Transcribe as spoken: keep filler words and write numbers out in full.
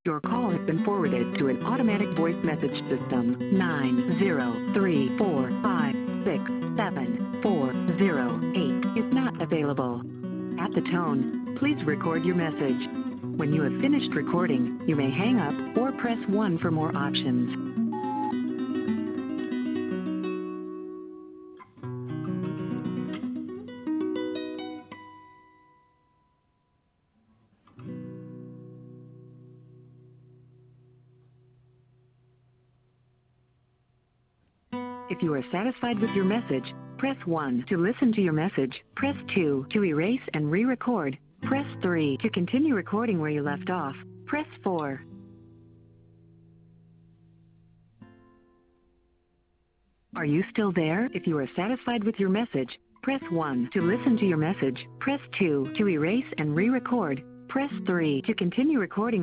Your call has been forwarded to an automatic voice message system. nine zero three four five six seven four zero eight is not available. At the tone, please record your message. When you have finished recording, you may hang up or press one for more options. If you are satisfied with your message, press one. To listen to your message, press two. To erase and re-record, press three. To continue recording where you left off, press four. Are you still there? If you are satisfied with your message, press one. To listen to your message, press two. To erase and re-record, press three. To continue recording